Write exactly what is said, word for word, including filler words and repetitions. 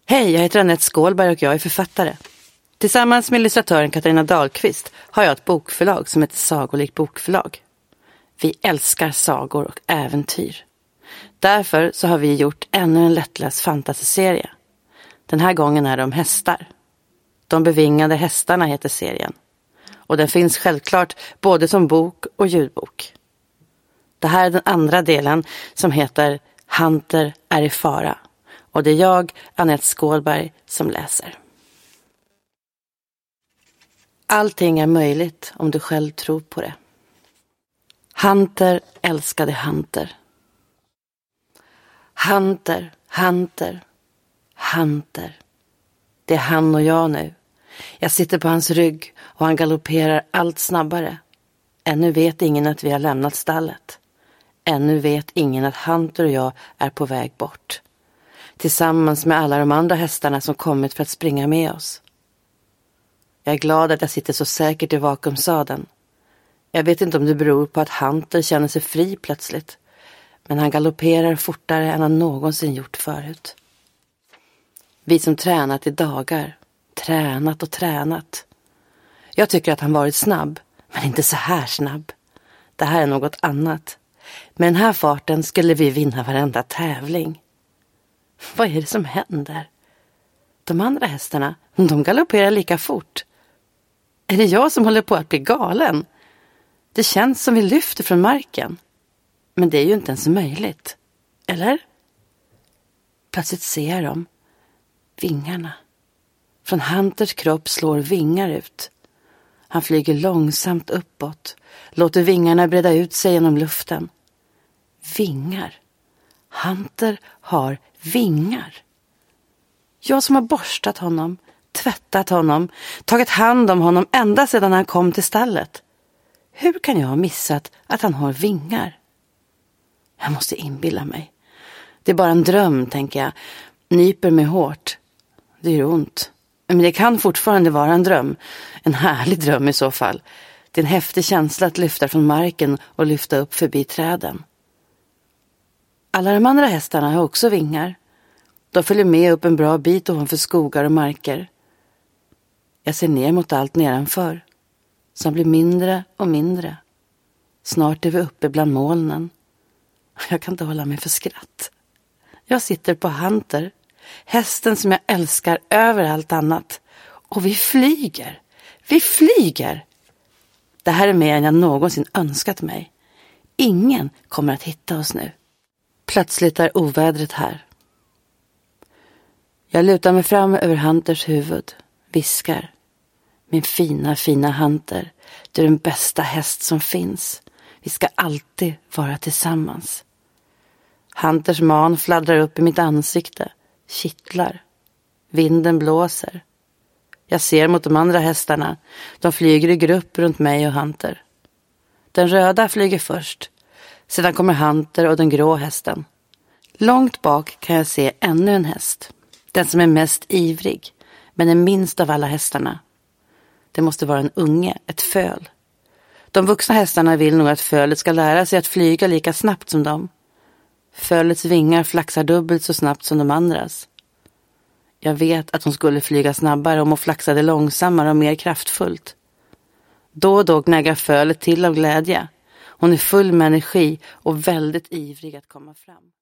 Hej, jag heter Anette Skålberg och jag är författare. Tillsammans med illustratören Katarina Dahlqvist har jag ett bokförlag som heter Sagolikt bokförlag. Vi älskar sagor och äventyr. Därför så har vi gjort ännu en lättläst fantasyserie. Den här gången är det om hästar. De bevingade hästarna heter serien. Och den finns självklart både som bok och ljudbok. Det här är den andra delen som heter Hunter är i fara. Och det är jag, Anette Skålberg, som läser. Allting är möjligt om du själv tror på det. Hunter älskade Hunter. Hunter, Hunter, Hunter. Det är han och jag nu. Jag sitter på hans rygg och han galopperar allt snabbare. Ännu vet ingen att vi har lämnat stallet. Ännu vet ingen att Hunter och jag är på väg bort. Tillsammans med alla de andra hästarna som kommit för att springa med oss. Jag är glad att jag sitter så säkert i vakuumsadeln. Jag vet inte om det beror på att Hunter känner sig fri plötsligt. Men han galopperar fortare än han någonsin gjort förut. Vi som tränat i dagar. Tränat och tränat. Jag tycker att han varit snabb. Men inte så här snabb. Det här är något annat. Med den här farten skulle vi vinna varenda tävling. Vad är det som händer? De andra hästarna, de galopperar lika fort. Är det jag som håller på att bli galen? Det känns som vi lyfter från marken. Men det är ju inte ens möjligt. Eller? Plötsligt ser jag dem. Vingarna. Från Hunters kropp slår vingar ut. Han flyger långsamt uppåt. Låter vingarna breda ut sig genom luften. Vingar. Hunter har vingar. Jag som har borstat honom, tvättat honom, tagit hand om honom ända sedan han kom till stallet. Hur kan jag ha missat att han har vingar? Jag måste inbilla mig. Det är bara en dröm, tänker jag. Nyper mig hårt. Det gör ont. Men det kan fortfarande vara en dröm. En härlig dröm i så fall. Det är en häftig känsla att lyfta från marken och lyfta upp förbi träden. Alla de andra hästarna har också vingar. De följer med upp en bra bit ovanför skogar och marker. Jag ser ner mot allt nedanför. Som blir mindre och mindre. Snart är vi uppe bland molnen. Jag kan inte hålla mig för skratt. Jag sitter på Hunter. Hästen som jag älskar över allt annat. Och vi flyger. Vi flyger. Det här är mer än jag någonsin önskat mig. Ingen kommer att hitta oss nu. Plötsligt är ovädret här. Jag lutar mig fram över Hunters huvud. Viskar. Min fina, fina Hunter. Du är den bästa häst som finns. Vi ska alltid vara tillsammans. Hunters man fladdrar upp i mitt ansikte. Kittlar. Vinden blåser. Jag ser mot de andra hästarna. De flyger i grupp runt mig och Hunter. Den röda flyger först. Sedan kommer Hunter och den grå hästen. Långt bak kan jag se ännu en häst. Den som är mest ivrig. Men den minst av alla hästarna. Det måste vara en unge, ett föl. De vuxna hästarna vill nog att fölet ska lära sig att flyga lika snabbt som dem. Fölets vingar flaxar dubbelt så snabbt som de andras. Jag vet att hon skulle flyga snabbare om hon flaxade långsammare och mer kraftfullt. Då och då gnäggar fölet till av glädje. Hon är full med energi och väldigt ivrig att komma fram.